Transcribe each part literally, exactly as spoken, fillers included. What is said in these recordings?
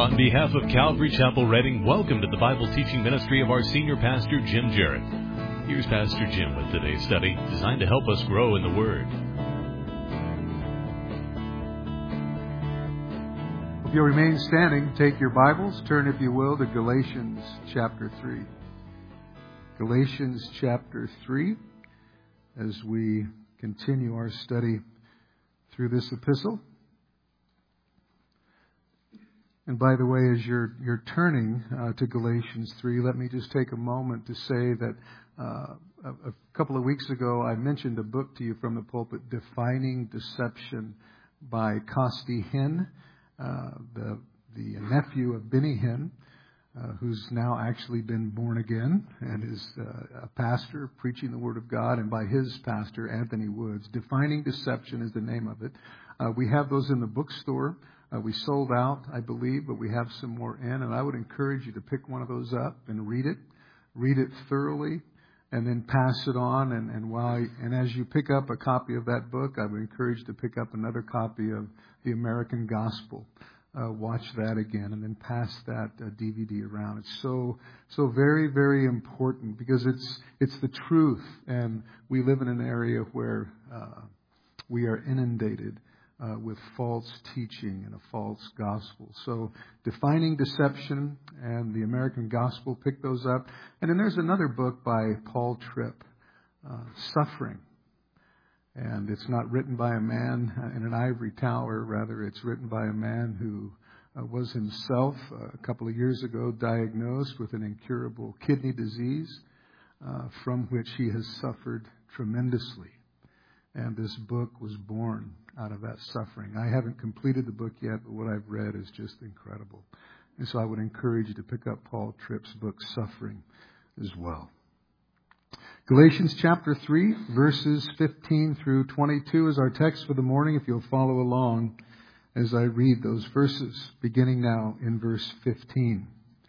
On behalf of Calvary Chapel Reading, welcome to the Bible teaching ministry of our senior pastor, Jim Jarrett. Here's Pastor Jim with today's study, designed to help us grow in the Word. If you'll remain standing, take your Bibles, turn, if you will, to Galatians chapter three. Galatians chapter three, as we continue our study through this epistle. And by the way, as you're you're turning uh, to Galatians three, let me just take a moment to say that uh, a, a couple of weeks ago I mentioned a book to you from the pulpit, Defining Deception by Costi Hinn, uh, the the nephew of Benny Hinn, uh, who's now actually been born again and is uh, a pastor preaching the Word of God, and by his pastor, Anthony Woods. Defining Deception is the name of it. Uh, we have those in the bookstore. Uh, we sold out, I believe, but we have some more in. And I would encourage you to pick one of those up and read it. Read it thoroughly and then pass it on. And, and, while, and as you pick up a copy of that book, I would encourage you to pick up another copy of The American Gospel. Uh, watch that again and then pass that uh, D V D around. It's so so very, very important because it's it's the truth. And we live in an area where uh, we are inundated Uh, with false teaching and a false gospel. So Defining Deception and the American Gospel, pick those up. And then there's another book by Paul Tripp, uh, Suffering. And it's not written by a man in an ivory tower. Rather, it's written by a man who uh, was himself uh, a couple of years ago diagnosed with an incurable kidney disease uh, from which he has suffered tremendously. And this book was born out of that suffering. I haven't completed the book yet, but what I've read is just incredible. And so I would encourage you to pick up Paul Tripp's book, Suffering, as well. Galatians chapter three, verses fifteen through twenty-two is our text for the morning, if you'll follow along as I read those verses, beginning now in verse fifteen.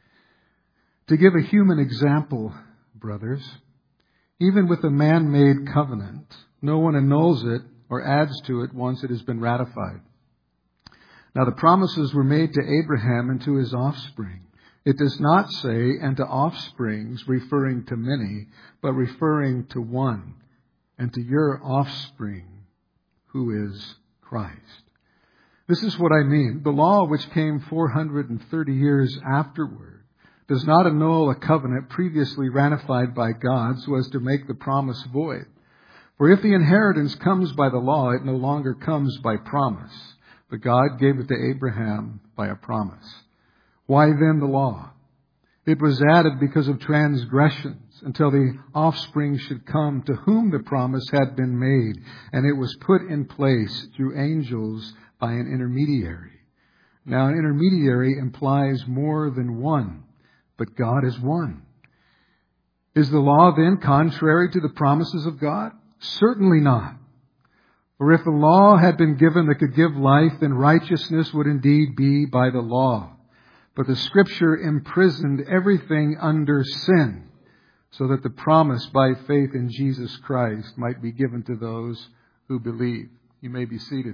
To give a human example, brothers, even with a man-made covenant, no one annuls it or adds to it once it has been ratified. Now the promises were made to Abraham and to his offspring. It does not say, and to offsprings, referring to many, but referring to one, and to your offspring, who is Christ. This is what I mean. The law, which came four hundred thirty years afterward, does not annul a covenant previously ratified by God so as to make the promise void. For if the inheritance comes by the law, it no longer comes by promise. But God gave it to Abraham by a promise. Why then the law? It was added because of transgressions, until the offspring should come to whom the promise had been made. And it was put in place through angels by an intermediary. Now an intermediary implies more than one, but God is one. Is the law then contrary to the promises of God? Certainly not. For if the law had been given that could give life, then righteousness would indeed be by the law. But the Scripture imprisoned everything under sin, so that the promise by faith in Jesus Christ might be given to those who believe. You may be seated.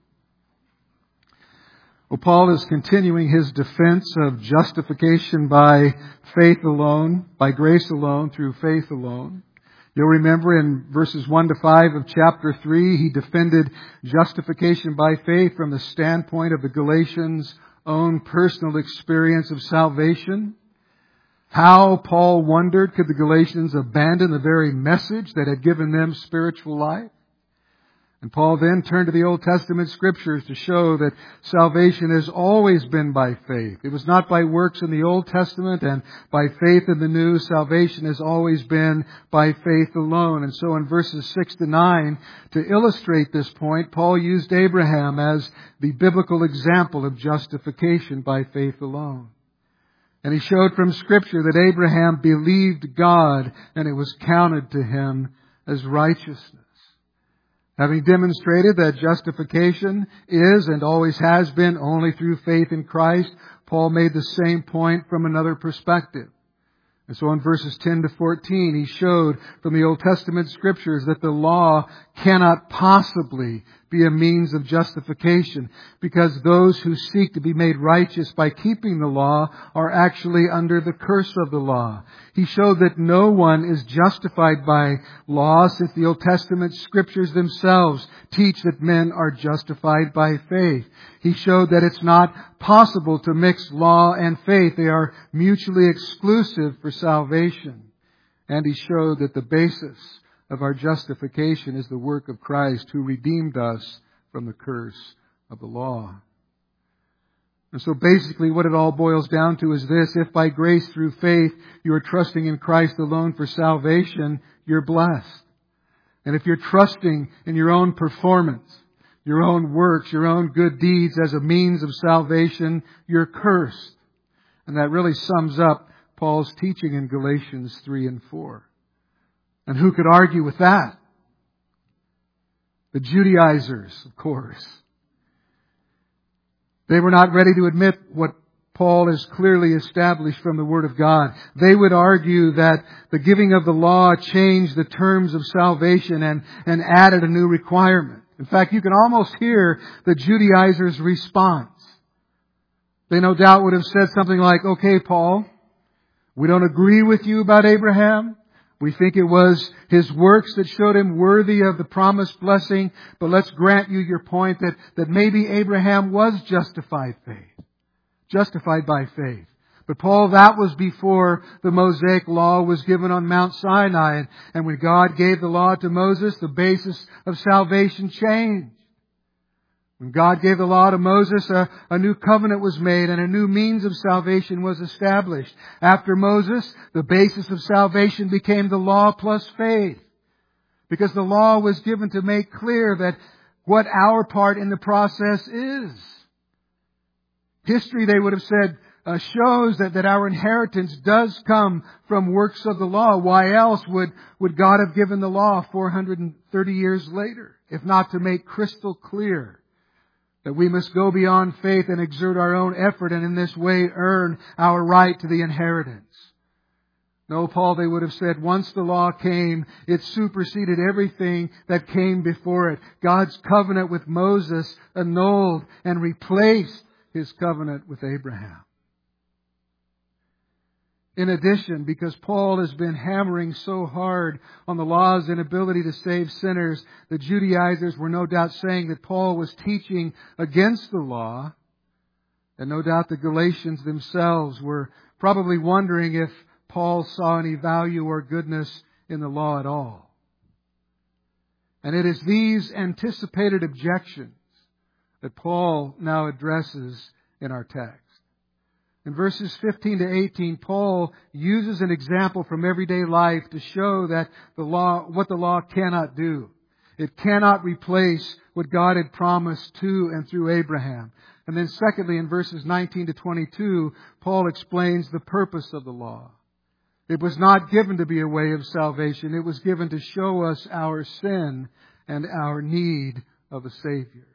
Well, Paul is continuing his defense of justification by faith alone, by grace alone, through faith alone. You'll remember in verses one to five of chapter three, he defended justification by faith from the standpoint of the Galatians' own personal experience of salvation. How, Paul wondered, could the Galatians abandon the very message that had given them spiritual life? And Paul then turned to the Old Testament Scriptures to show that salvation has always been by faith. It was not by works in the Old Testament, and by faith in the New. Salvation has always been by faith alone. And so in verses six to nine, to illustrate this point, Paul used Abraham as the biblical example of justification by faith alone. And he showed from Scripture that Abraham believed God, and it was counted to him as righteousness. Having demonstrated that justification is and always has been only through faith in Christ, Paul made the same point from another perspective. And so in verses ten to fourteen, he showed from the Old Testament Scriptures that the law cannot possibly be a means of justification, because those who seek to be made righteous by keeping the law are actually under the curse of the law. He showed that no one is justified by law, since the Old Testament scriptures themselves teach that men are justified by faith. He showed that it's not possible to mix law and faith. They are mutually exclusive for salvation. And he showed that the basis of our justification is the work of Christ, who redeemed us from the curse of the law. And so basically what it all boils down to is this: if by grace through faith you are trusting in Christ alone for salvation, you're blessed. And if you're trusting in your own performance, your own works, your own good deeds as a means of salvation, you're cursed. And that really sums up Paul's teaching in Galatians three and four. And who could argue with that? The Judaizers, of course. They were not ready to admit what Paul has clearly established from the Word of God. They would argue that the giving of the law changed the terms of salvation and, and added a new requirement. In fact, you can almost hear the Judaizers' response. They no doubt would have said something like, "Okay, Paul, we don't agree with you about Abraham. We think it was his works that showed him worthy of the promised blessing, but let's grant you your point that, that maybe Abraham was justified faith, justified by faith. But Paul, that was before the Mosaic law was given on Mount Sinai. And, and when God gave the law to Moses, the basis of salvation changed. When God gave the law to Moses, a, a new covenant was made and a new means of salvation was established. After Moses, the basis of salvation became the law plus faith. Because the law was given to make clear that what our part in the process is. History, they would have said, uh, shows that, that our inheritance does come from works of the law. Why else would, would God have given the law four hundred thirty years later, if not to make crystal clear that we must go beyond faith and exert our own effort and in this way earn our right to the inheritance? No, Paul, they would have said, once the law came, it superseded everything that came before it. God's covenant with Moses annulled and replaced His covenant with Abraham. In addition, because Paul has been hammering so hard on the law's inability to save sinners, the Judaizers were no doubt saying that Paul was teaching against the law. And no doubt the Galatians themselves were probably wondering if Paul saw any value or goodness in the law at all. And it is these anticipated objections that Paul now addresses in our text. In verses fifteen to eighteen, Paul uses an example from everyday life to show that the law, what the law cannot do. It cannot replace what God had promised to and through Abraham. And then secondly, in verses nineteen to twenty-two, Paul explains the purpose of the law. It was not given to be a way of salvation. It was given to show us our sin and our need of a Savior.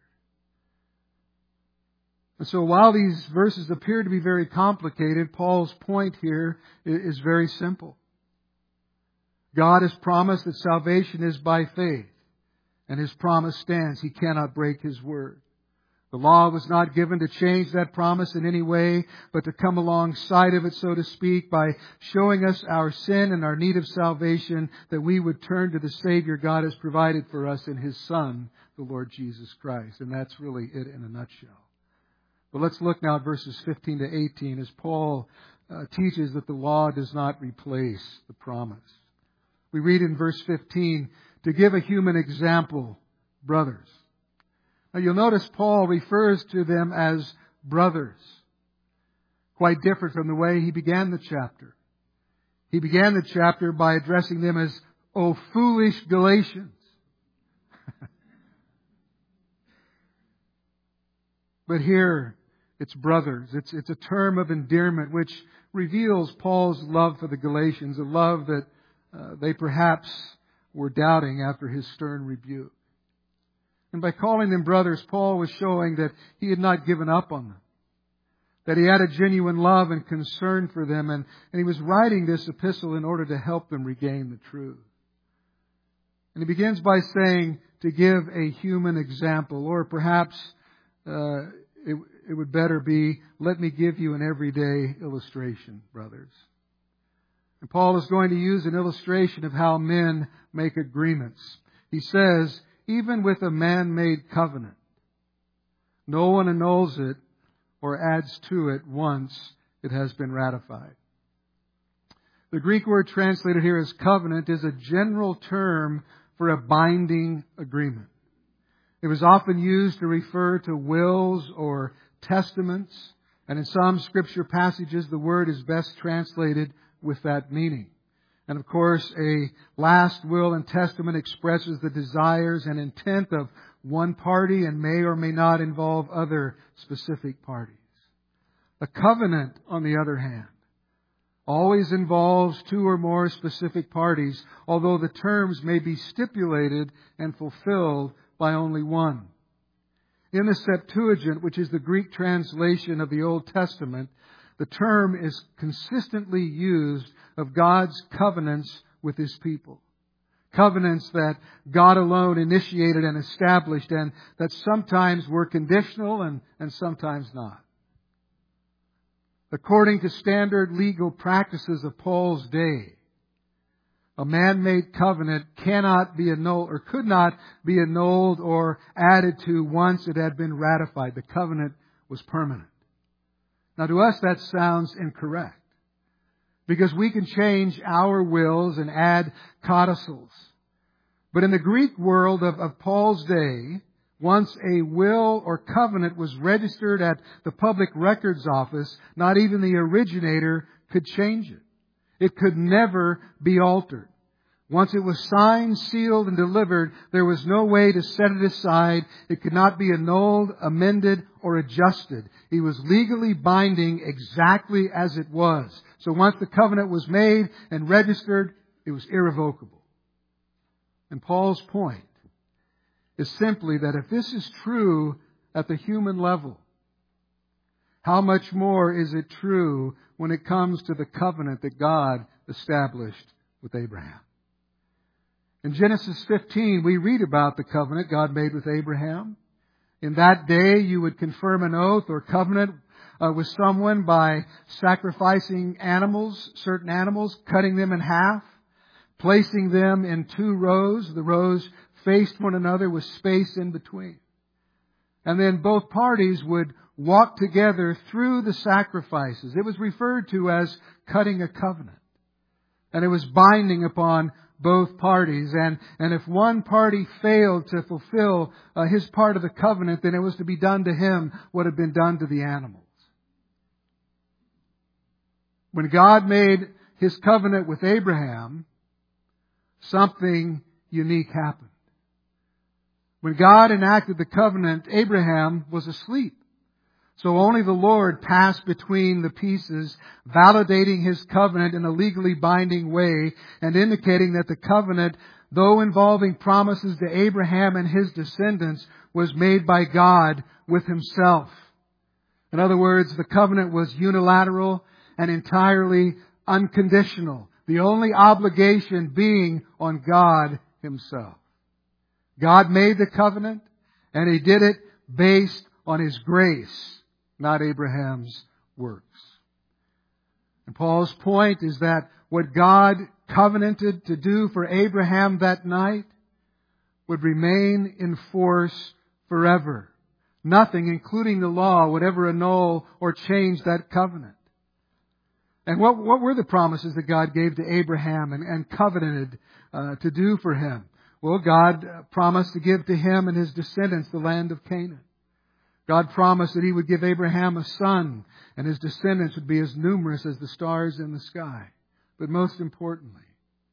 And so while these verses appear to be very complicated, Paul's point here is very simple. God has promised that salvation is by faith, and His promise stands. He cannot break His word. The law was not given to change that promise in any way, but to come alongside of it, so to speak, by showing us our sin and our need of salvation, that we would turn to the Savior God has provided for us in His Son, the Lord Jesus Christ. And that's really it in a nutshell. But let's look now at verses fifteen to eighteen as Paul uh, teaches that the law does not replace the promise. We read in verse fifteen, to give a human example, brothers. Now you'll notice Paul refers to them as brothers. Quite different from the way he began the chapter. He began the chapter by addressing them as, "O foolish Galatians." But here, it's brothers. It's, it's a term of endearment which reveals Paul's love for the Galatians, a love that uh, they perhaps were doubting after his stern rebuke. And by calling them brothers, Paul was showing that he had not given up on them, that he had a genuine love and concern for them, and, and he was writing this epistle in order to help them regain the truth. And he begins by saying to give a human example, or perhaps uh, it, it would better be, let me give you an everyday illustration, brothers. And Paul is going to use an illustration of how men make agreements. He says, even with a man-made covenant, no one annuls it or adds to it once it has been ratified. The Greek word translated here as covenant is a general term for a binding agreement. It was often used to refer to wills or testaments, and in some Scripture passages the word is best translated with that meaning. And of course, a last will and testament expresses the desires and intent of one party and may or may not involve other specific parties. A covenant, on the other hand, always involves two or more specific parties, although the terms may be stipulated and fulfilled by only one. In the Septuagint, which is the Greek translation of the Old Testament, the term is consistently used of God's covenants with His people. Covenants that God alone initiated and established, and that sometimes were conditional and, and sometimes not. According to standard legal practices of Paul's day, a man-made covenant cannot be annulled or could not be annulled or added to once it had been ratified. The covenant was permanent. Now to us that sounds incorrect, because we can change our wills and add codicils. But in the Greek world of, of Paul's day, once a will or covenant was registered at the Public Records Office, not even the originator could change it. It could never be altered. Once it was signed, sealed, and delivered, there was no way to set it aside. It could not be annulled, amended, or adjusted. It was legally binding exactly as it was. So once the covenant was made and registered, it was irrevocable. And Paul's point is simply that if this is true at the human level, how much more is it true when it comes to the covenant that God established with Abraham? In Genesis fifteen, we read about the covenant God made with Abraham. In that day, you would confirm an oath or covenant uh, with someone by sacrificing animals, certain animals, cutting them in half, placing them in two rows. The rows faced one another with space in between. And then both parties would walk together through the sacrifices. It was referred to as cutting a covenant. And it was binding upon both parties. And, and if one party failed to fulfill uh, his part of the covenant, then it was to be done to him what had been done to the animals. When God made His covenant with Abraham, something unique happened. When God enacted the covenant, Abraham was asleep. So only the Lord passed between the pieces, validating His covenant in a legally binding way and indicating that the covenant, though involving promises to Abraham and his descendants, was made by God with Himself. In other words, the covenant was unilateral and entirely unconditional, the only obligation being on God Himself. God made the covenant, and He did it based on His grace, not Abraham's works. And Paul's point is that what God covenanted to do for Abraham that night would remain in force forever. Nothing, including the law, would ever annul or change that covenant. And what, what were the promises that God gave to Abraham and, and covenanted uh, to do for him? Well, God promised to give to him and his descendants the land of Canaan. God promised that He would give Abraham a son, and his descendants would be as numerous as the stars in the sky. But most importantly,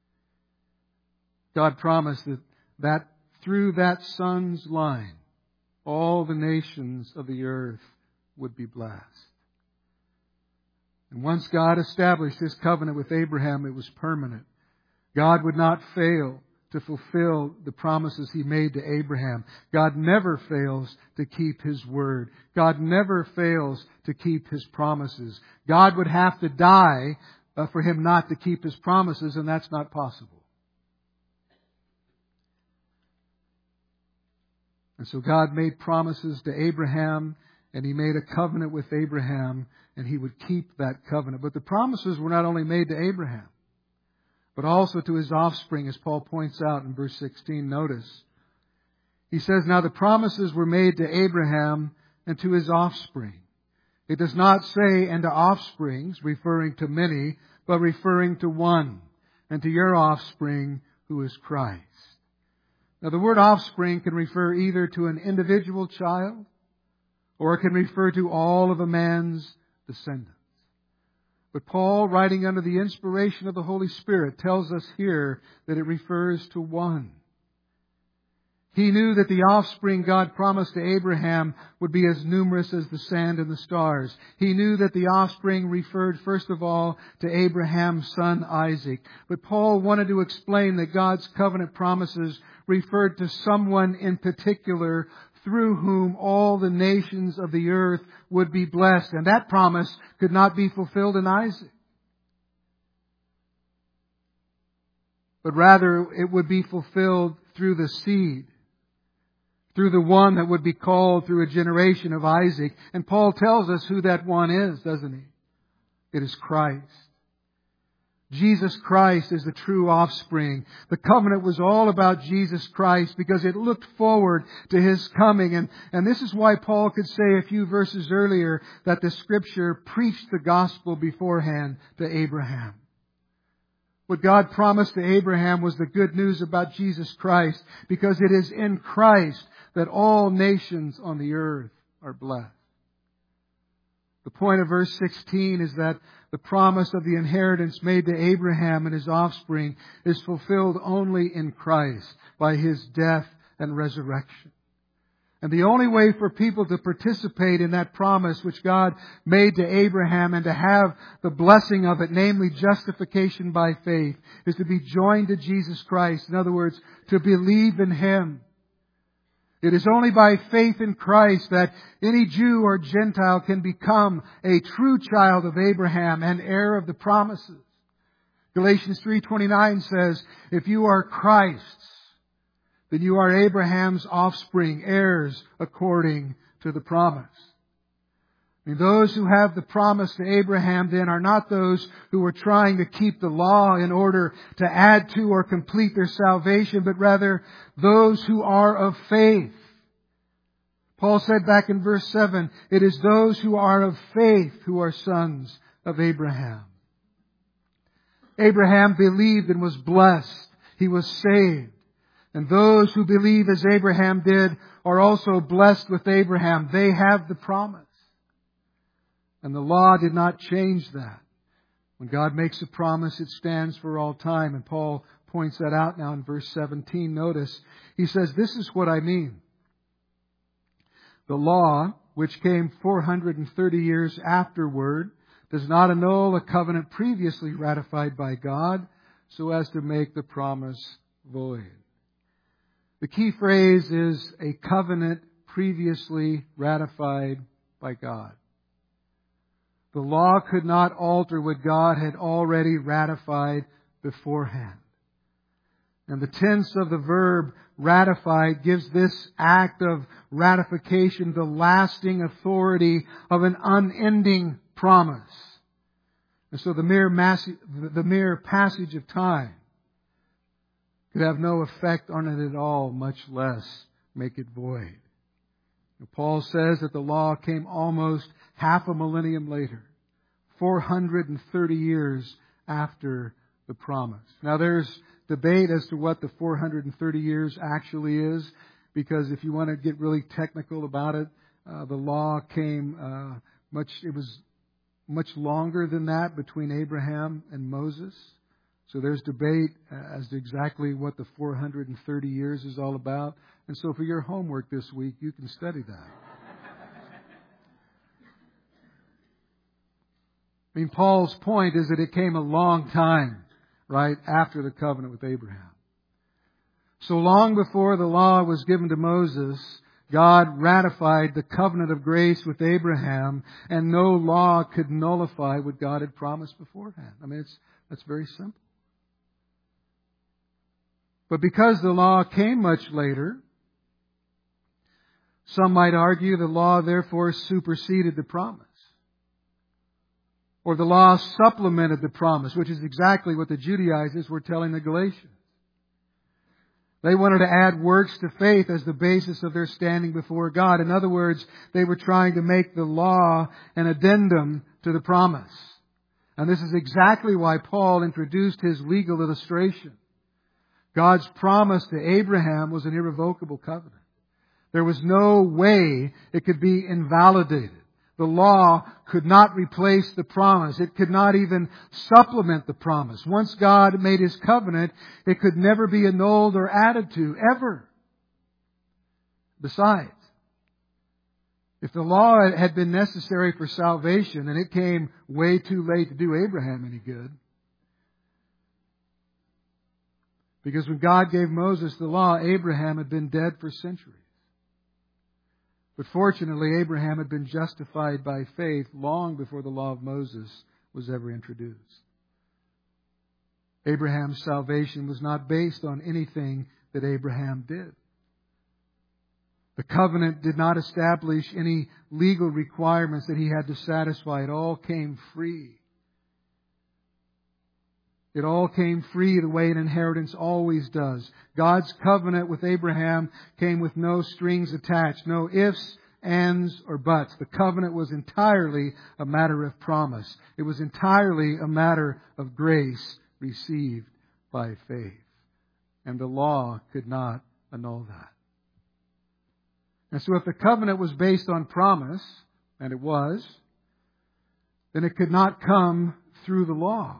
God promised that, that through that son's line, all the nations of the earth would be blessed. And once God established His covenant with Abraham, it was permanent. God would not fail to fulfill the promises He made to Abraham. God never fails to keep His word. God never fails to keep His promises. God would have to die uh, for Him not to keep His promises, and that's not possible. And so God made promises to Abraham, and He made a covenant with Abraham, and He would keep that covenant. But the promises were not only made to Abraham, but also to his offspring, as Paul points out in verse sixteen. Notice, he says, now the promises were made to Abraham and to his offspring. It does not say, and to offsprings, referring to many, but referring to one, and to your offspring, who is Christ. Now, the word offspring can refer either to an individual child, or it can refer to all of a man's descendants. But Paul, writing under the inspiration of the Holy Spirit, tells us here that it refers to one. He knew that the offspring God promised to Abraham would be as numerous as the sand and the stars. He knew that the offspring referred first of all to Abraham's son Isaac. But Paul wanted to explain that God's covenant promises referred to someone in particular through whom all the nations of the earth would be blessed. And that promise could not be fulfilled in Isaac, but rather it would be fulfilled through the seed, through the one that would be called through a generation of Isaac. And Paul tells us who that one is, doesn't he? It is Christ. Jesus Christ is the true offspring. The covenant was all about Jesus Christ because it looked forward to His coming. And, and this is why Paul could say a few verses earlier that the Scripture preached the gospel beforehand to Abraham. What God promised to Abraham was the good news about Jesus Christ, because it is in Christ that all nations on the earth are blessed. The point of verse sixteen is that the promise of the inheritance made to Abraham and his offspring is fulfilled only in Christ by His death and resurrection. And the only way for people to participate in that promise which God made to Abraham and to have the blessing of it, namely justification by faith, is to be joined to Jesus Christ. In other words, to believe in Him. It is only by faith in Christ that any Jew or Gentile can become a true child of Abraham and heir of the promises. Galatians three twenty-nine says, if you are Christ's, then you are Abraham's offspring, heirs according to the promise. I mean, those who have the promise to Abraham then are not those who are trying to keep the law in order to add to or complete their salvation, but rather those who are of faith. Paul said back in verse seven, it is those who are of faith who are sons of Abraham. Abraham believed and was blessed. He was saved. And those who believe as Abraham did are also blessed with Abraham. They have the promise. And the law did not change that. When God makes a promise, it stands for all time. And Paul points that out now in verse seventeen. Notice, he says, this is what I mean. The law, which came four hundred thirty years afterward, does not annul a covenant previously ratified by God, so as to make the promise void. The key phrase is a covenant previously ratified by God. The law could not alter what God had already ratified beforehand. And the tense of the verb ratified gives this act of ratification the lasting authority of an unending promise. And so the mere, mass- the mere passage of time could have no effect on it at all, much less make it void. Paul says that the law came almost half a millennium later, four hundred thirty years after the promise. Now there's debate as to what the four hundred thirty years actually is, because if you want to get really technical about it, uh, the law came uh, much, it was much longer than that between Abraham and Moses. So there's debate as to exactly what the four hundred thirty years is all about. And so for your homework this week, you can study that. I mean, Paul's point is that it came a long time, right, after the covenant with Abraham. So long before the law was given to Moses, God ratified the covenant of grace with Abraham, and no law could nullify what God had promised beforehand. I mean, it's that's very simple. But because the law came much later, Some might argue the law therefore superseded the promise. Or the law supplemented the promise, which is exactly what the Judaizers were telling the Galatians. They wanted to add works to faith as the basis of their standing before God. In other words, they were trying to make the law an addendum to the promise. And this is exactly why Paul introduced his legal illustration. God's promise to Abraham was an irrevocable covenant. There was no way it could be invalidated. The law could not replace the promise. It could not even supplement the promise. Once God made His covenant, it could never be annulled or added to, ever. Besides, if the law had been necessary for salvation and it came way too late to do Abraham any good, because when God gave Moses the law, Abraham had been dead for centuries. But fortunately, Abraham had been justified by faith long before the law of Moses was ever introduced. Abraham's salvation was not based on anything that Abraham did. The covenant did not establish any legal requirements that he had to satisfy. It all came free. It all came free the way an inheritance always does. God's covenant with Abraham came with no strings attached, no ifs, ands, or buts. The covenant was entirely a matter of promise. It was entirely a matter of grace received by faith. And the law could not annul that. And so if the covenant was based on promise, and it was, then it could not come through the law.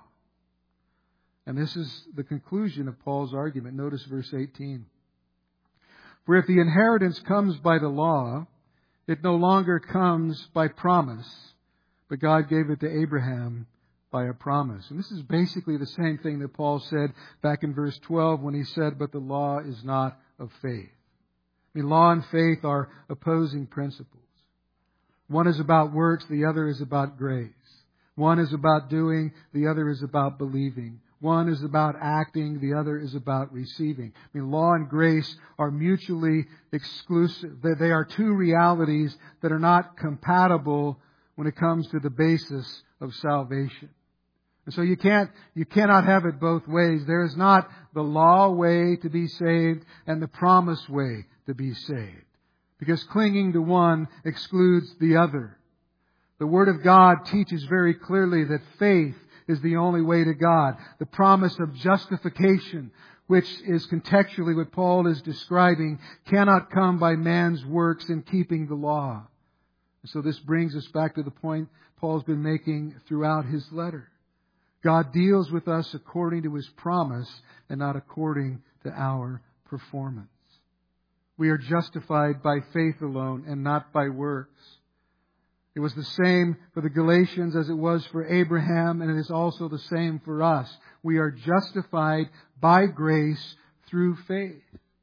And this is the conclusion of Paul's argument. Notice verse eighteen. For if the inheritance comes by the law, it no longer comes by promise, but God gave it to Abraham by a promise. And this is basically the same thing that Paul said back in verse twelve when he said, but the law is not of faith. I mean, law and faith are opposing principles. One is about works, the other is about grace. One is about doing, the other is about believing. One is about acting, the other is about receiving. I mean, law and grace are mutually exclusive. They are two realities that are not compatible when it comes to the basis of salvation. And so you can't, you cannot have it both ways. There is not the law way to be saved and the promise way to be saved. Because clinging to one excludes the other. The Word of God teaches very clearly that faith is the only way to God. The promise of justification, which is contextually what Paul is describing, cannot come by man's works in keeping the law. So this brings us back to the point Paul's been making throughout his letter. God deals with us according to His promise and not according to our performance. We are justified by faith alone and not by works. It was the same for the Galatians as it was for Abraham, and it is also the same for us. We are justified by grace through faith.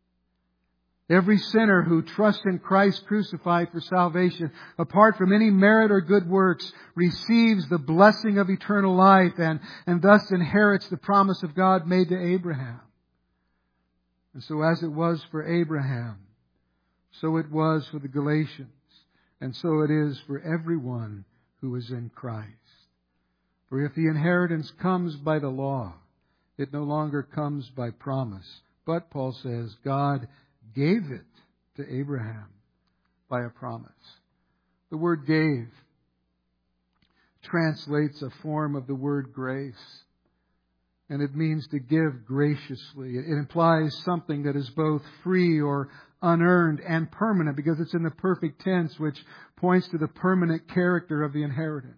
Every sinner who trusts in Christ crucified for salvation, apart from any merit or good works, receives the blessing of eternal life and, and thus inherits the promise of God made to Abraham. And so as it was for Abraham, so it was for the Galatians. And so it is for everyone who is in Christ. For if the inheritance comes by the law, it no longer comes by promise. But, Paul says, God gave it to Abraham by a promise. The word gave translates a form of the word grace. And it means to give graciously. It implies something that is both free or unearned and permanent, because it's in the perfect tense, which points to the permanent character of the inheritance.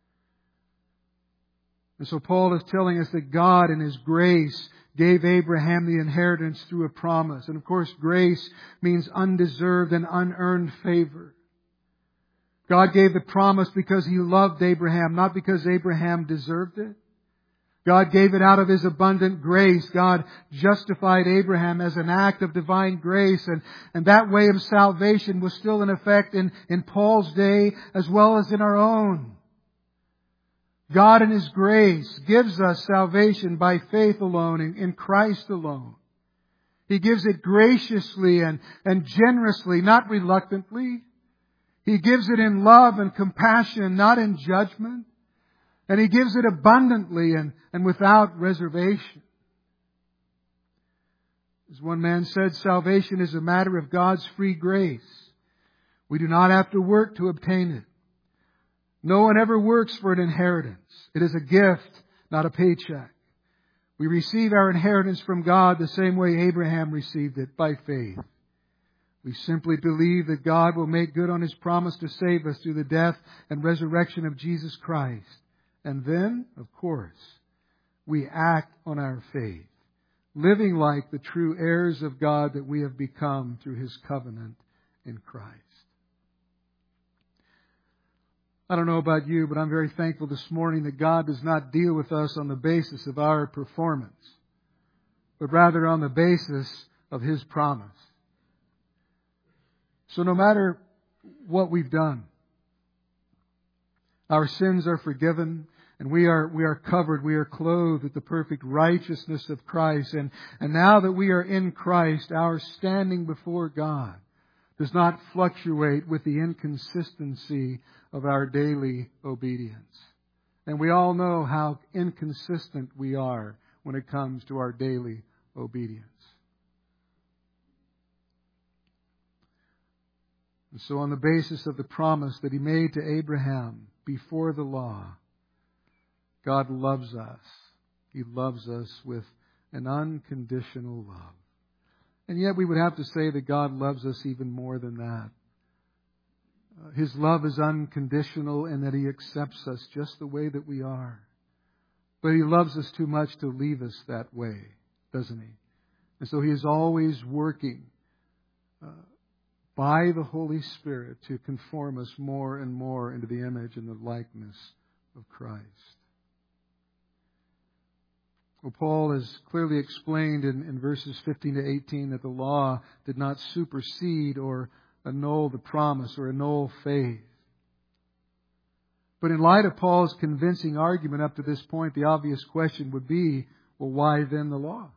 And so Paul is telling us that God in His grace gave Abraham the inheritance through a promise. And of course, grace means undeserved and unearned favor. God gave the promise because He loved Abraham, not because Abraham deserved it. God gave it out of His abundant grace. God justified Abraham as an act of divine grace. And, and that way of salvation was still in effect in, in Paul's day as well as in our own. God in His grace gives us salvation by faith alone, in, in Christ alone. He gives it graciously and, and generously, not reluctantly. He gives it in love and compassion, not in judgment. And He gives it abundantly and, and without reservation. As one man said, salvation is a matter of God's free grace. We do not have to work to obtain it. No one ever works for an inheritance. It is a gift, not a paycheck. We receive our inheritance from God the same way Abraham received it, by faith. We simply believe that God will make good on His promise to save us through the death and resurrection of Jesus Christ. And then, of course, we act on our faith, living like the true heirs of God that we have become through His covenant in Christ. I don't know about you, but I'm very thankful this morning that God does not deal with us on the basis of our performance, but rather on the basis of His promise. So no matter what we've done, our sins are forgiven, and we are we are covered, we are clothed with the perfect righteousness of Christ. And, and now that we are in Christ, our standing before God does not fluctuate with the inconsistency of our daily obedience. And we all know how inconsistent we are when it comes to our daily obedience. And so on the basis of the promise that He made to Abraham before the law, God loves us. He loves us with an unconditional love. And yet we would have to say that God loves us even more than that. Uh, His love is unconditional in that He accepts us just the way that we are. But He loves us too much to leave us that way, doesn't He? And so He is always working uh, by the Holy Spirit to conform us more and more into the image and the likeness of Christ. Well, Paul has clearly explained in, in verses fifteen to eighteen that the law did not supersede or annul the promise or annul faith. But in light of Paul's convincing argument up to this point, the obvious question would be, well, why then the law?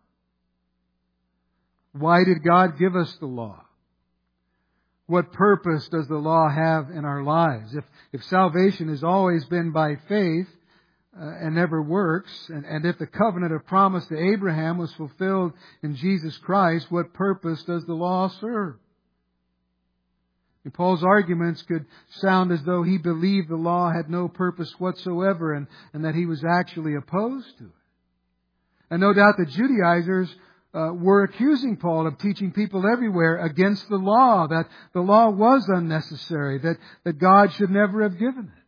Why did God give us the law? What purpose does the law have in our lives? If, if salvation has always been by faith, Uh, and never works, and, and if the covenant of promise to Abraham was fulfilled in Jesus Christ, what purpose does the law serve? And Paul's arguments could sound as though he believed the law had no purpose whatsoever and, and that he was actually opposed to it. And no doubt the Judaizers uh, were accusing Paul of teaching people everywhere against the law, that the law was unnecessary, that, that God should never have given it.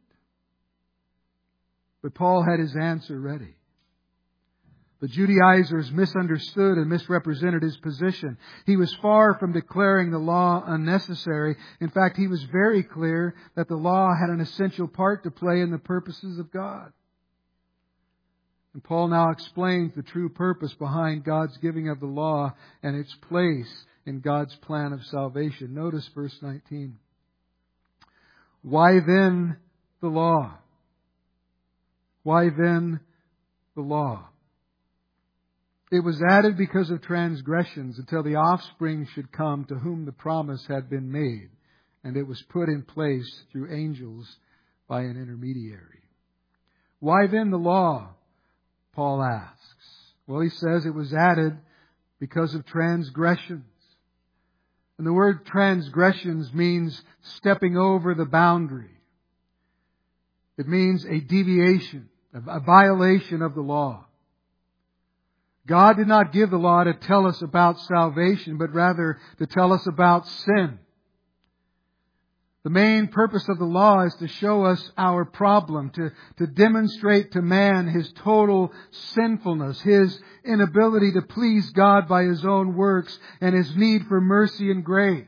But Paul had his answer ready. The Judaizers misunderstood and misrepresented his position. He was far from declaring the law unnecessary. In fact, he was very clear that the law had an essential part to play in the purposes of God. And Paul now explains the true purpose behind God's giving of the law and its place in God's plan of salvation. Notice verse nineteen. Why then the law? Why then the law? It was added because of transgressions until the offspring should come to whom the promise had been made. And it was put in place through angels by an intermediary. Why then the law? Paul asks. Well, he says it was added because of transgressions. And the word transgressions means stepping over the boundary. It means a deviation, a violation of the law. God did not give the law to tell us about salvation, but rather to tell us about sin. The main purpose of the law is to show us our problem, to, to demonstrate to man his total sinfulness, his inability to please God by his own works, and his need for mercy and grace.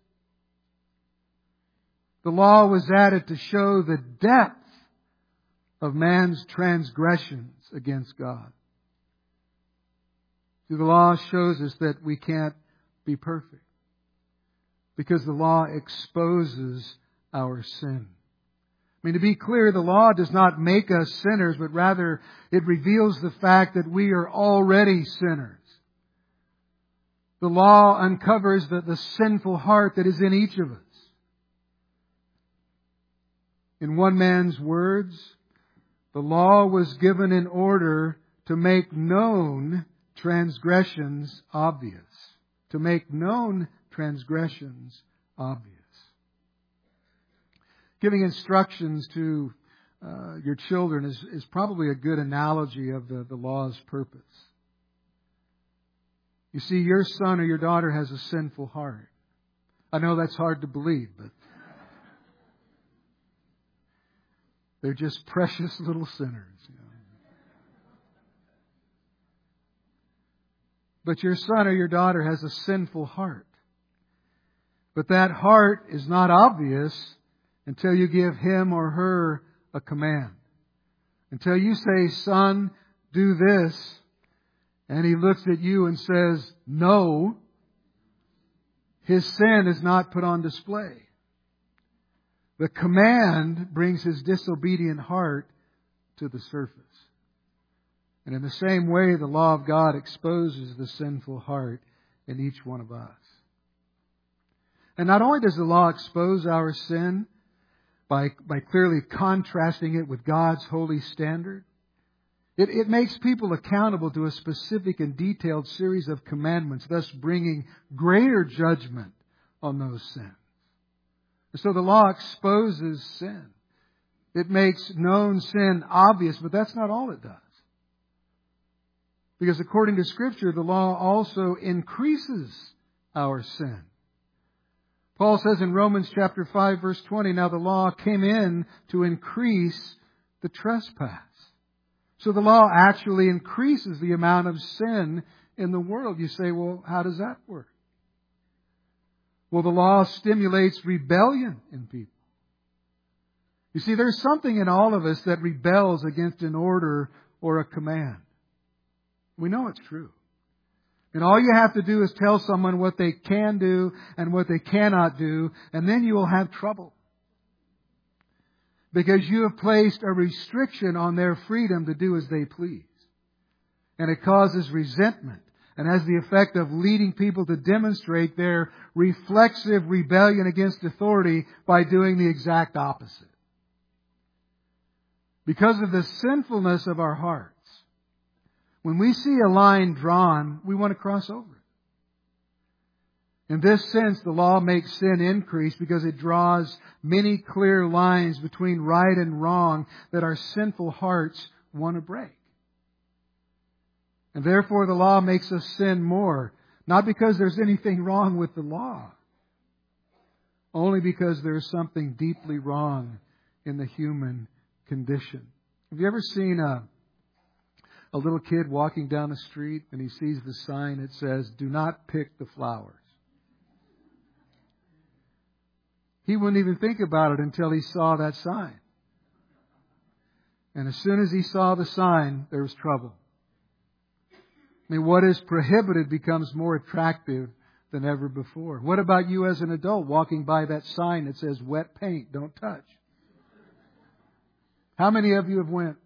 The law was added to show the depth of man's transgressions against God. See, the law shows us that we can't be perfect because the law exposes our sin. I mean, to be clear, the law does not make us sinners, but rather it reveals the fact that we are already sinners. The law uncovers the, the sinful heart that is in each of us. In one man's words, the law was given in order to make known transgressions obvious. To make known transgressions obvious. Giving instructions to uh, your children is, is probably a good analogy of the, the law's purpose. You see, your son or your daughter has a sinful heart. I know that's hard to believe, but they're just precious little sinners. You know. But your son or your daughter has a sinful heart. But that heart is not obvious until you give him or her a command. Until you say, son, do this. And he looks at you and says, no. His sin is not put on display. The command brings his disobedient heart to the surface. And in the same way, the law of God exposes the sinful heart in each one of us. And not only does the law expose our sin by, by clearly contrasting it with God's holy standard, it, it makes people accountable to a specific and detailed series of commandments, thus bringing greater judgment on those sins. And so the law exposes sin. It makes known sin obvious, but that's not all it does. Because according to Scripture, the law also increases our sin. Paul says in Romans chapter five, verse twenty, now the law came in to increase the trespass. So the law actually increases the amount of sin in the world. You say, well, how does that work? Well, the law stimulates rebellion in people. You see, there's something in all of us that rebels against an order or a command. We know it's true. And all you have to do is tell someone what they can do and what they cannot do, and then you will have trouble. Because you have placed a restriction on their freedom to do as they please. And it causes resentment and has the effect of leading people to demonstrate their reflexive rebellion against authority by doing the exact opposite. Because of the sinfulness of our hearts, when we see a line drawn, we want to cross over it. In this sense, the law makes sin increase because it draws many clear lines between right and wrong that our sinful hearts want to break. And therefore, the law makes us sin more, not because there's anything wrong with the law, only because there's something deeply wrong in the human condition. Have you ever seen a A little kid walking down the street and he sees the sign that says, do not pick the flowers? He wouldn't even think about it until he saw that sign. And as soon as he saw the sign, there was trouble. I mean, what is prohibited becomes more attractive than ever before. What about you as an adult walking by that sign that says, wet paint, don't touch? How many of you have went?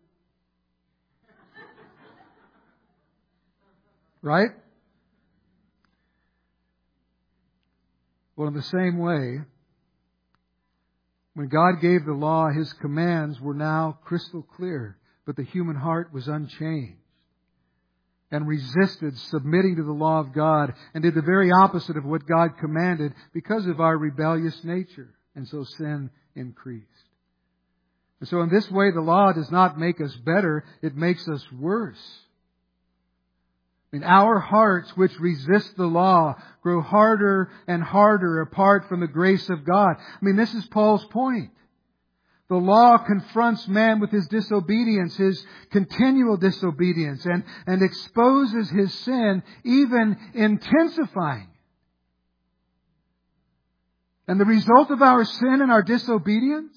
Right? Well, in the same way, when God gave the law, His commands were now crystal clear, but the human heart was unchanged and resisted submitting to the law of God and did the very opposite of what God commanded because of our rebellious nature. And so sin increased. And so in this way, the law does not make us better, it makes us worse. I mean, our hearts which resist the law grow harder and harder apart from the grace of God. I mean, this is Paul's point. The law confronts man with his disobedience, his continual disobedience, and, and exposes his sin, even intensifying. And the result of our sin and our disobedience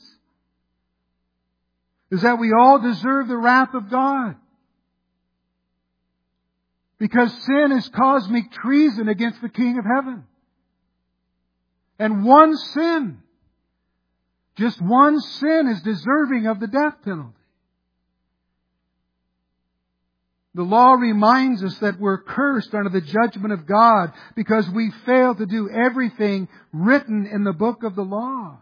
is that we all deserve the wrath of God. Because sin is cosmic treason against the King of Heaven. And one sin, just one sin is deserving of the death penalty. The law reminds us that we're cursed under the judgment of God because we fail to do everything written in the book of the law.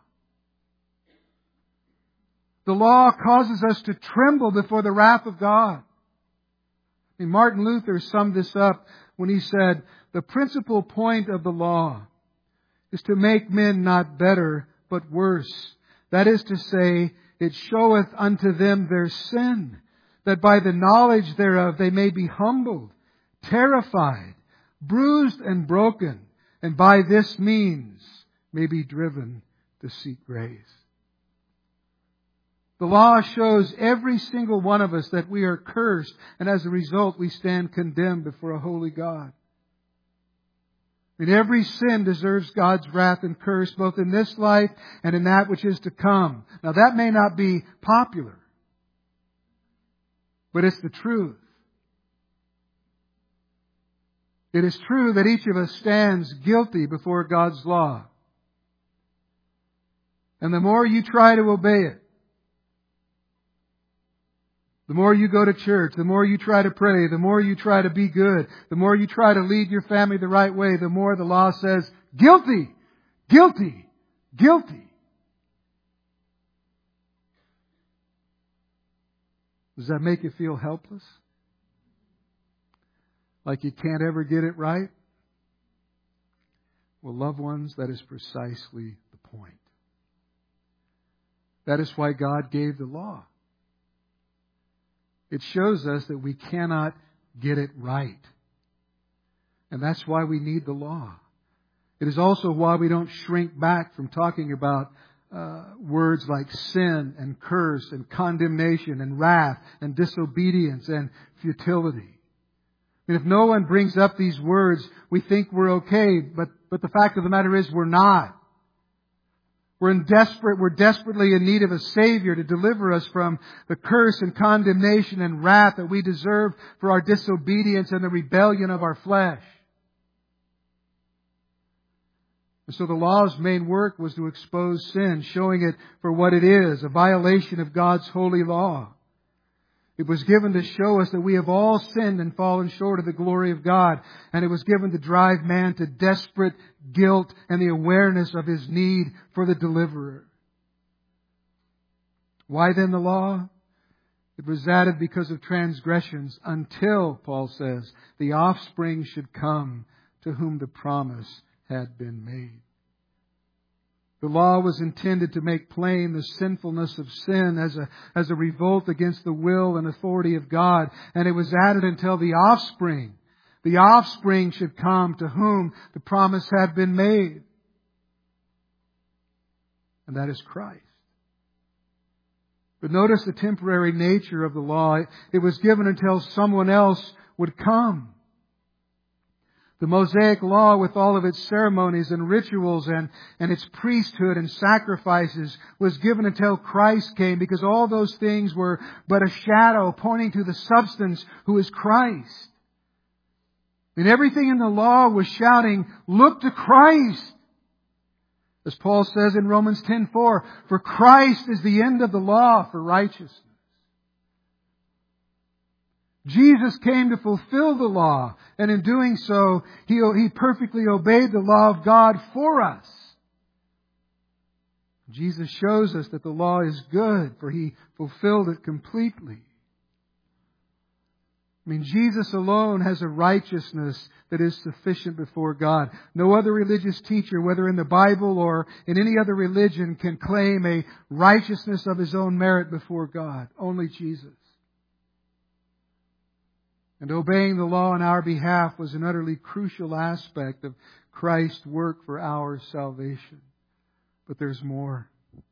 The law causes us to tremble before the wrath of God. I mean, Martin Luther summed this up when he said, "The principal point of the law is to make men not better, but worse. That is to say, it showeth unto them their sin, that by the knowledge thereof they may be humbled, terrified, bruised and broken, and by this means may be driven to seek grace." The law shows every single one of us that we are cursed, and as a result we stand condemned before a holy God. And every sin deserves God's wrath and curse, both in this life and in that which is to come. Now that may not be popular, but it's the truth. It is true that each of us stands guilty before God's law. And the more you try to obey it, the more you go to church, the more you try to pray, the more you try to be good, the more you try to lead your family the right way, the more the law says, guilty, guilty, guilty. Does that make you feel helpless? Like you can't ever get it right? Well, loved ones, that is precisely the point. That is why God gave the law. It shows us that we cannot get it right. And that's why we need the law. It is also why we don't shrink back from talking about uh, words like sin and curse and condemnation and wrath and disobedience and futility. And if no one brings up these words, we think we're okay, but, but the fact of the matter is we're not. We're in desperate, we're desperately in need of a Savior to deliver us from the curse and condemnation and wrath that we deserve for our disobedience and the rebellion of our flesh. And so the law's main work was to expose sin, showing it for what it is, a violation of God's holy law. It was given to show us that we have all sinned and fallen short of the glory of God. And it was given to drive man to desperate guilt and the awareness of his need for the deliverer. Why then the law? It was added because of transgressions until, Paul says, the offspring should come to whom the promise had been made. The law was intended to make plain the sinfulness of sin as a, as a revolt against the will and authority of God. And it was added until the offspring, the offspring should come to whom the promise had been made. And that is Christ. But notice the temporary nature of the law. It was given until someone else would come. The Mosaic Law, with all of its ceremonies and rituals and, and its priesthood and sacrifices, was given until Christ came, because all those things were but a shadow pointing to the substance, who is Christ. And everything in the law was shouting, look to Christ. As Paul says in Romans ten four, for Christ is the end of the law for righteousness. Jesus came to fulfill the law, and in doing so, He, he perfectly obeyed the law of God for us. Jesus shows us that the law is good, for He fulfilled it completely. I mean, Jesus alone has a righteousness that is sufficient before God. No other religious teacher, whether in the Bible or in any other religion, can claim a righteousness of his own merit before God. Only Jesus. And obeying the law on our behalf was an utterly crucial aspect of Christ's work for our salvation. But there's more.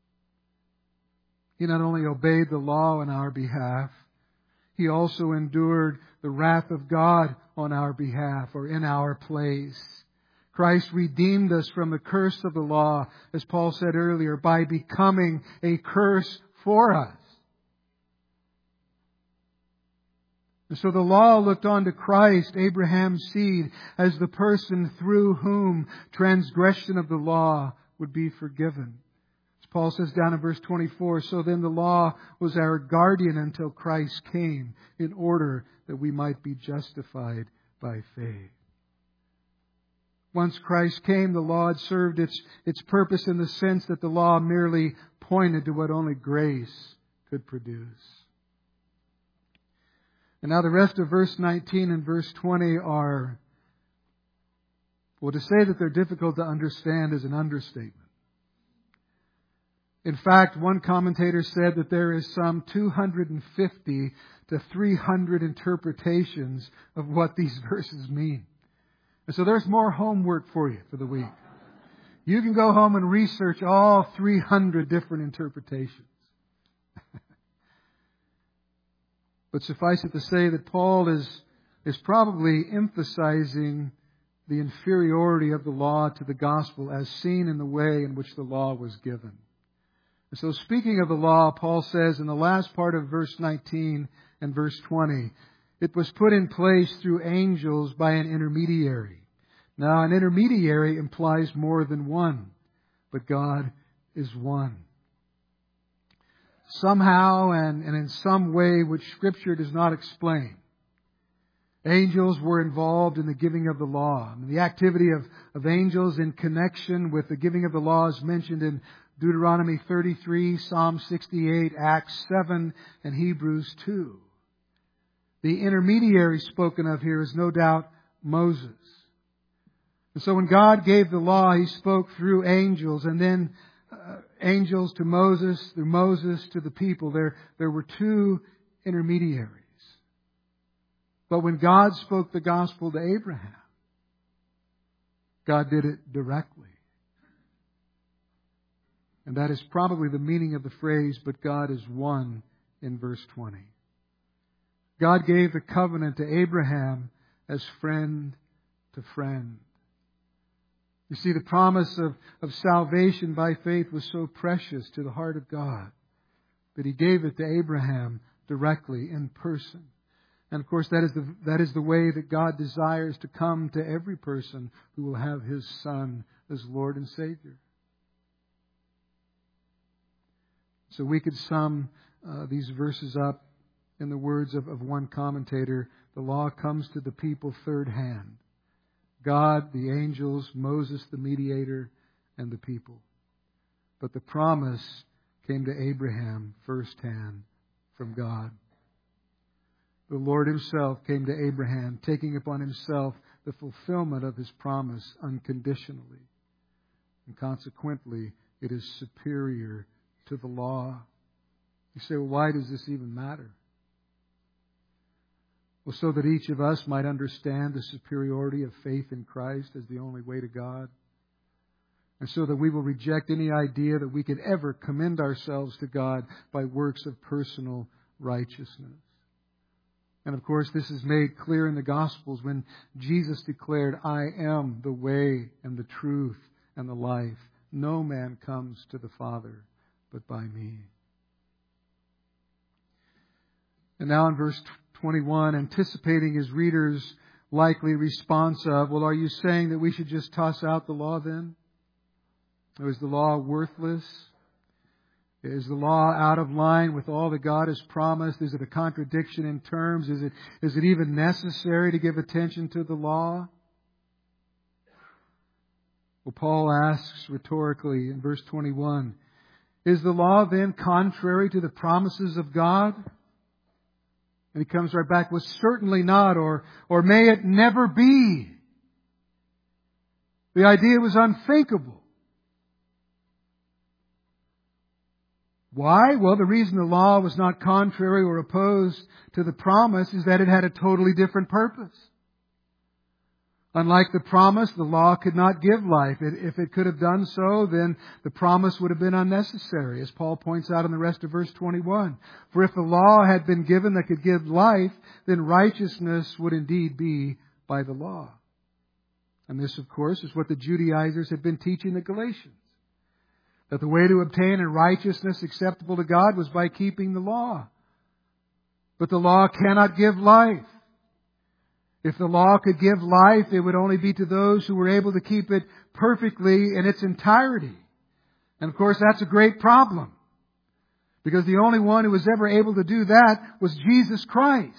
He not only obeyed the law on our behalf, He also endured the wrath of God on our behalf, or in our place. Christ redeemed us from the curse of the law, as Paul said earlier, by becoming a curse for us. And so the law looked on to Christ, Abraham's seed, as the person through whom transgression of the law would be forgiven. As Paul says down in verse twenty-four, so then the law was our guardian until Christ came, in order that we might be justified by faith. Once Christ came, the law had served its, its purpose in the sense that the law merely pointed to what only grace could produce. And now the rest of verse nineteen and verse twenty are, well, to say that they're difficult to understand is an understatement. In fact, one commentator said that there is some two hundred fifty to three hundred interpretations of what these verses mean. And so there's more homework for you for the week. You can go home and research all three hundred different interpretations. But suffice it to say that Paul is, is probably emphasizing the inferiority of the law to the gospel as seen in the way in which the law was given. And so speaking of the law, Paul says in the last part of verse nineteen and verse twenty, it was put in place through angels by an intermediary. Now, an intermediary implies more than one, but God is one. Somehow and, and in some way which Scripture does not explain, angels were involved in the giving of the law. And the activity of, of angels in connection with the giving of the law is mentioned in Deuteronomy thirty-three, Psalm sixty-eight, Acts seven, and Hebrews two. The intermediary spoken of here is no doubt Moses. And so when God gave the law, He spoke through angels, and then uh, angels to Moses, through Moses to the people. There, there were two intermediaries. But when God spoke the gospel to Abraham, God did it directly. And that is probably the meaning of the phrase, but God is one, in verse twenty. God gave the covenant to Abraham as friend to friend. You see, the promise of, of salvation by faith was so precious to the heart of God that He gave it to Abraham directly, in person. And of course, that is the, that is the way that God desires to come to every person who will have His Son as Lord and Savior. So we could sum uh, these verses up in the words of, of one commentator. The law comes to the people third hand. God, the angels, Moses, the mediator, and the people. But the promise came to Abraham firsthand from God. The Lord Himself came to Abraham, taking upon Himself the fulfillment of His promise unconditionally. And consequently, it is superior to the law. You say, well, why does this even matter? Well, so that each of us might understand the superiority of faith in Christ as the only way to God. And so that we will reject any idea that we could ever commend ourselves to God by works of personal righteousness. And of course, this is made clear in the Gospels when Jesus declared, I am the way and the truth and the life. No man comes to the Father but by me. And now in verse twenty-one, anticipating his readers' likely response of, well, are you saying that we should just toss out the law then? Or is the law worthless? Is the law out of line with all that God has promised? Is it a contradiction in terms? Is it, is it even necessary to give attention to the law? Well, Paul asks rhetorically in verse twenty-one, is the law then contrary to the promises of God? And he comes right back with certainly not, or, or may it never be. The idea was unthinkable. Why? Well, the reason the law was not contrary or opposed to the promise is that it had a totally different purpose. Unlike the promise, the law could not give life. If it could have done so, then the promise would have been unnecessary, as Paul points out in the rest of verse twenty-one. For if the law had been given that could give life, then righteousness would indeed be by the law. And this, of course, is what the Judaizers had been teaching the Galatians. That the way to obtain a righteousness acceptable to God was by keeping the law. But the law cannot give life. If the law could give life, it would only be to those who were able to keep it perfectly in its entirety. And of course, that's a great problem. Because the only one who was ever able to do that was Jesus Christ.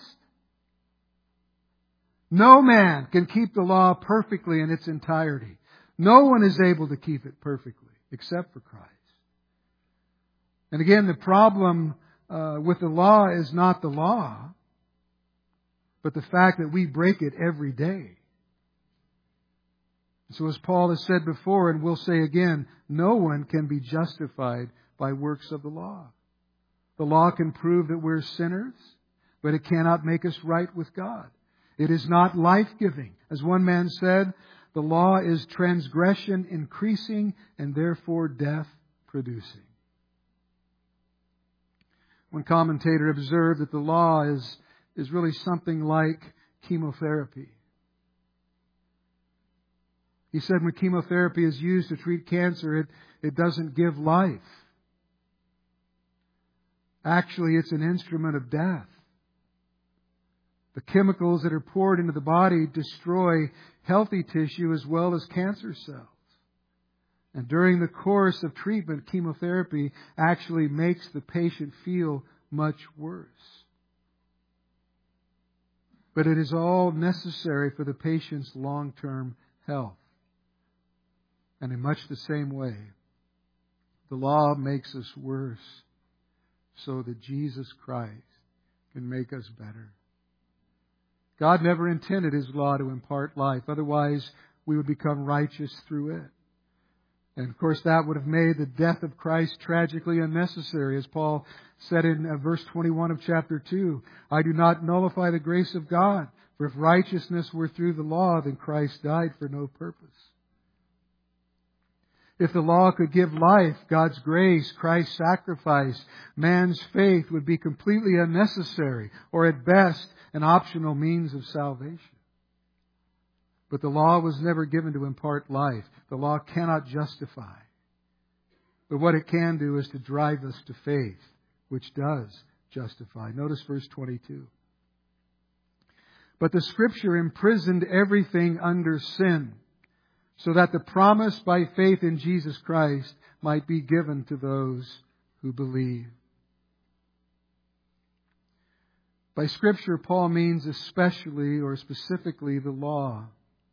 No man can keep the law perfectly in its entirety. No one is able to keep it perfectly except for Christ. And again, the problem uh, with the law is not the law, but the fact that we break it every day. So as Paul has said before, and will say again, no one can be justified by works of the law. The law can prove that we're sinners, but it cannot make us right with God. It is not life-giving. As one man said, the law is transgression increasing and therefore death producing. One commentator observed that the law is, is really something like chemotherapy. He said when chemotherapy is used to treat cancer, it, it doesn't give life. Actually, it's an instrument of death. The chemicals that are poured into the body destroy healthy tissue as well as cancer cells. And during the course of treatment, chemotherapy actually makes the patient feel much worse. But it is all necessary for the patient's long-term health. And in much the same way, the law makes us worse so that Jesus Christ can make us better. God never intended His law to impart life. Otherwise, we would become righteous through it. And of course, that would have made the death of Christ tragically unnecessary. As Paul said in verse twenty-one of chapter two, I do not nullify the grace of God, for if righteousness were through the law, then Christ died for no purpose. If the law could give life, God's grace, Christ's sacrifice, man's faith would be completely unnecessary, or at best, an optional means of salvation. But the law was never given to impart life. The law cannot justify. But what it can do is to drive us to faith, which does justify. Notice verse twenty-two. But the Scripture imprisoned everything under sin, so that the promise by faith in Jesus Christ might be given to those who believe. By Scripture, Paul means especially or specifically the law.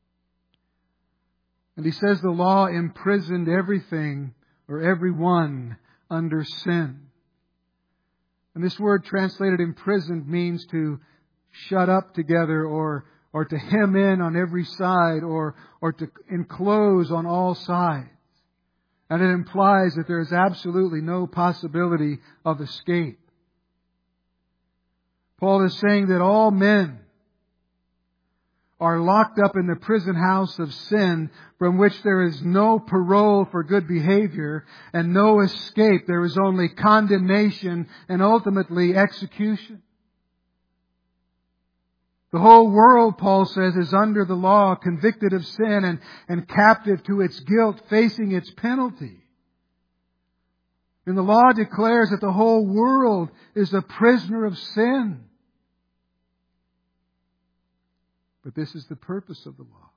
And he says the law imprisoned everything or everyone under sin. And this word translated imprisoned means to shut up together or or to hem in on every side, or, or to enclose on all sides. And it implies that there is absolutely no possibility of escape. Paul is saying that all men are locked up in the prison house of sin from which there is no parole for good behavior and no escape. There is only condemnation and ultimately execution. The whole world, Paul says, is under the law, convicted of sin and, and captive to its guilt, facing its penalty. And the law declares that the whole world is a prisoner of sin. But this is the purpose of the law.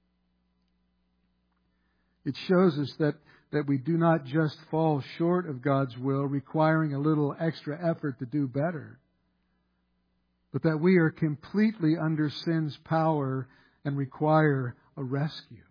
It shows us that, that we do not just fall short of God's will, requiring a little extra effort to do better, but that we are completely under sin's power and require a rescue.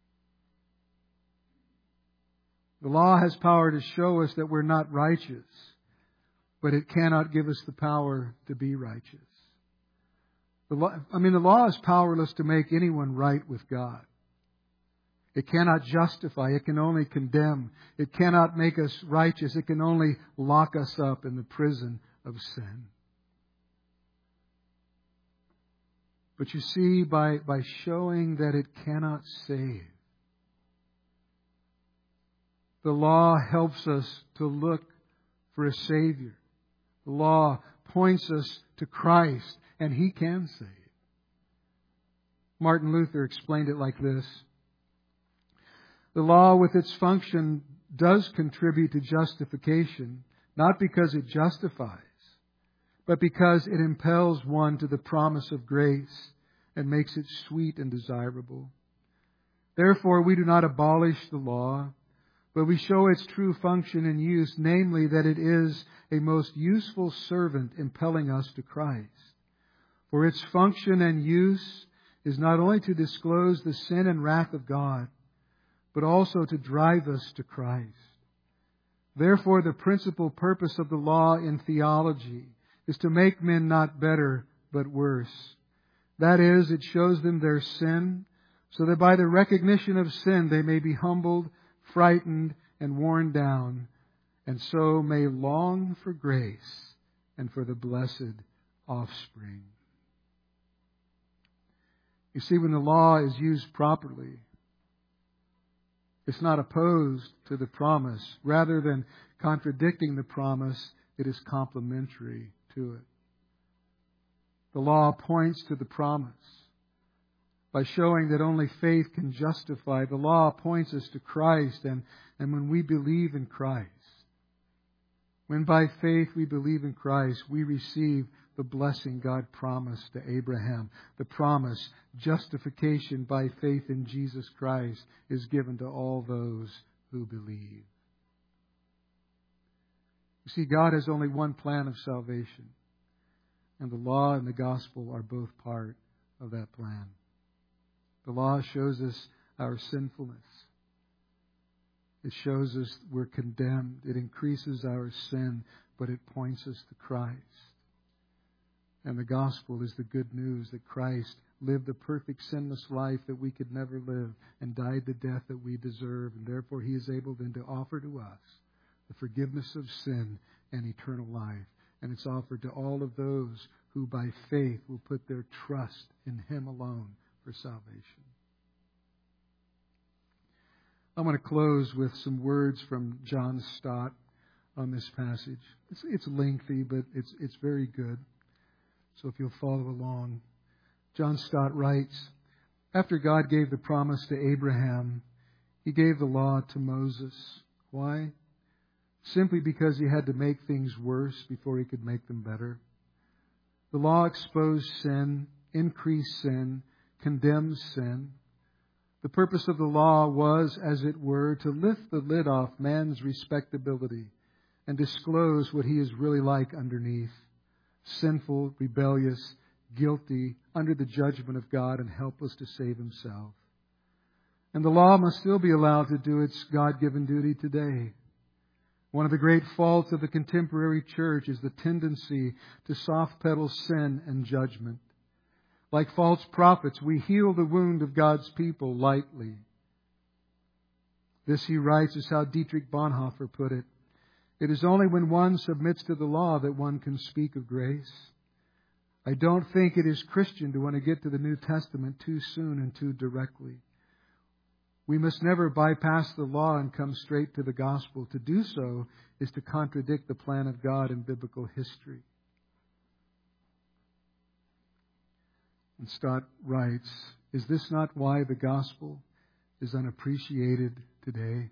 The law has power to show us that we're not righteous, but it cannot give us the power to be righteous. The law, I mean, the law is powerless to make anyone right with God. It cannot justify. It can only condemn. It cannot make us righteous. It can only lock us up in the prison of sin. But you see, by, by showing that it cannot save, the law helps us to look for a Savior. The law points us to Christ, and He can save. Martin Luther explained it like this. The law with its function does contribute to justification, not because it justifies, but because it impels one to the promise of grace and makes it sweet and desirable. Therefore, we do not abolish the law, but we show its true function and use, namely that it is a most useful servant impelling us to Christ. For its function and use is not only to disclose the sin and wrath of God, but also to drive us to Christ. Therefore, the principal purpose of the law in theology is to make men not better, but worse. That is, it shows them their sin, so that by the recognition of sin they may be humbled, frightened, and worn down, and so may long for grace and for the blessed offspring. You see, when the law is used properly, it's not opposed to the promise. Rather than contradicting the promise, it is complementary to it. The law points to the promise. By showing that only faith can justify, the law points us to Christ. And, and when we believe in Christ, when by faith we believe in Christ, we receive the blessing God promised to Abraham. The promise, justification by faith in Jesus Christ, is given to all those who believe. You see, God has only one plan of salvation, and the law and the gospel are both part of that plan. The law shows us our sinfulness. It shows us we're condemned. It increases our sin, but it points us to Christ. And the gospel is the good news that Christ lived the perfect sinless life that we could never live and died the death that we deserve. And therefore He is able then to offer to us the forgiveness of sin and eternal life. And it's offered to all of those who by faith will put their trust in Him alone for salvation. I'm going to close with some words from John Stott on this passage. It's, it's lengthy, but it's it's very good. So if you'll follow along. John Stott writes, after God gave the promise to Abraham, He gave the law to Moses. Why? Simply because He had to make things worse before He could make them better. The law exposed sin, increased sin, condemns sin. The purpose of the law was, as it were, to lift the lid off man's respectability and disclose what he is really like underneath. Sinful, rebellious, guilty, under the judgment of God and helpless to save himself. And the law must still be allowed to do its God-given duty today. One of the great faults of the contemporary church is the tendency to soft-pedal sin and judgment. Like false prophets, we heal the wound of God's people lightly. This, he writes, is how Dietrich Bonhoeffer put it. It is only when one submits to the law that one can speak of grace. I don't think it is Christian to want to get to the New Testament too soon and too directly. We must never bypass the law and come straight to the gospel. To do so is to contradict the plan of God in biblical history. And Stott writes, is this not why the gospel is unappreciated today?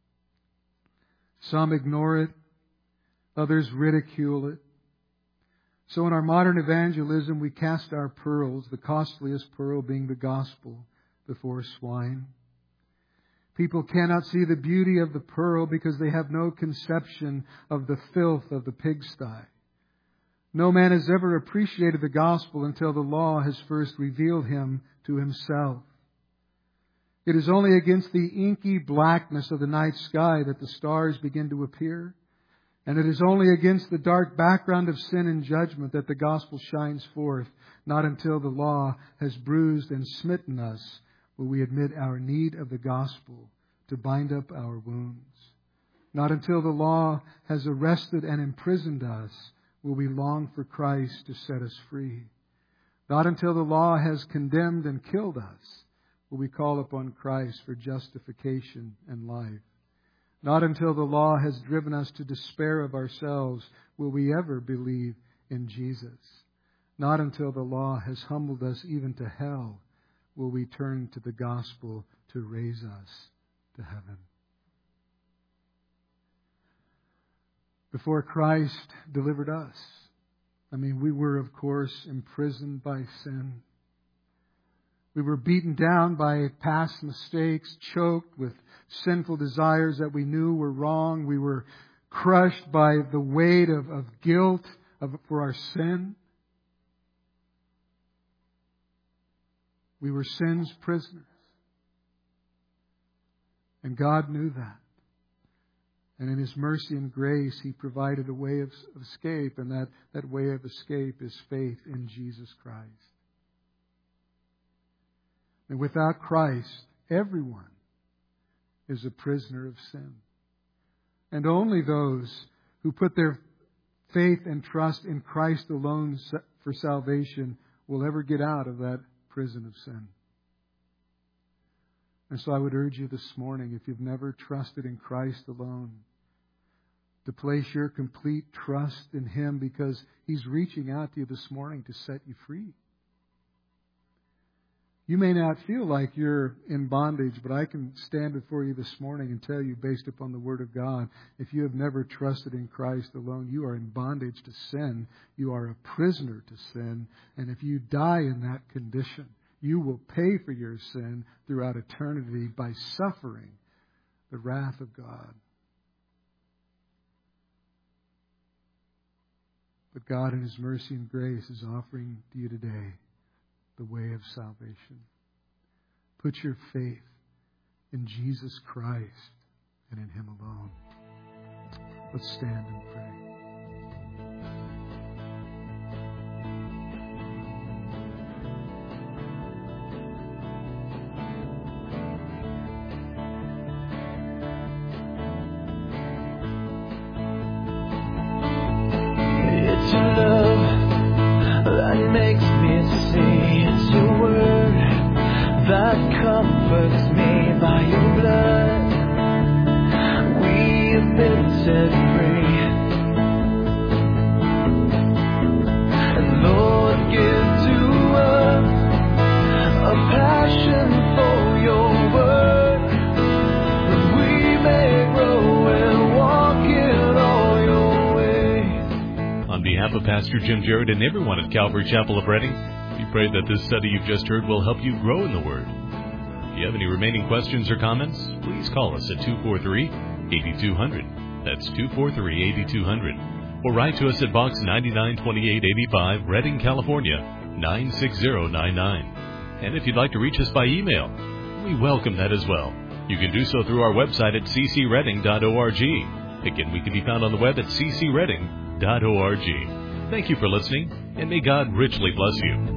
Some ignore it, others ridicule it. So in our modern evangelism, we cast our pearls, the costliest pearl being the gospel, before swine. People cannot see the beauty of the pearl because they have no conception of the filth of the pigsty. No man has ever appreciated the gospel until the law has first revealed him to himself. It is only against the inky blackness of the night sky that the stars begin to appear. And it is only against the dark background of sin and judgment that the gospel shines forth. Not until the law has bruised and smitten us will we admit our need of the gospel to bind up our wounds. Not until the law has arrested and imprisoned us will we long for Christ to set us free. Not until the law has condemned and killed us will we call upon Christ for justification and life. Not until the law has driven us to despair of ourselves will we ever believe in Jesus. Not until the law has humbled us even to hell will we turn to the gospel to raise us to heaven. Before Christ delivered us, I mean, we were, of course, imprisoned by sin. We were beaten down by past mistakes, choked with sinful desires that we knew were wrong. We were crushed by the weight of, of guilt of, for our sin. We were sin's prisoners. And God knew that. And in His mercy and grace, He provided a way of escape. And that, that way of escape is faith in Jesus Christ. And without Christ, everyone is a prisoner of sin. And only those who put their faith and trust in Christ alone for salvation will ever get out of that prison of sin. And so I would urge you this morning, if you've never trusted in Christ alone, to place your complete trust in Him, because He's reaching out to you this morning to set you free. You may not feel like you're in bondage, but I can stand before you this morning and tell you, based upon the Word of God, if you have never trusted in Christ alone, you are in bondage to sin. You are a prisoner to sin. And if you die in that condition, you will pay for your sin throughout eternity by suffering the wrath of God. But God, in His mercy and grace, is offering to you today the way of salvation. Put your faith in Jesus Christ and in Him alone. Let's stand and pray. It's your love that makes me see. It's your word that comforts me. By your blood we have been set free. And Lord, give to us a passion for your word, that we may grow and walk in all your ways. On behalf of Pastor Jim Jarrett and everyone at Calvary Chapel of Reading, we pray that this study you've just heard will help you grow in the Word. If you have any remaining questions or comments, please call us at two four three, eight two zero zero. That's two four three, eight two zero zero. Or write to us at Box ninety-nine twenty-eight eighty-five, Reading, California, nine six zero nine nine. And if you'd like to reach us by email, we welcome that as well. You can do so through our website at c c reading dot org. Again, we can be found on the web at c c reading dot org. Thank you for listening, and may God richly bless you.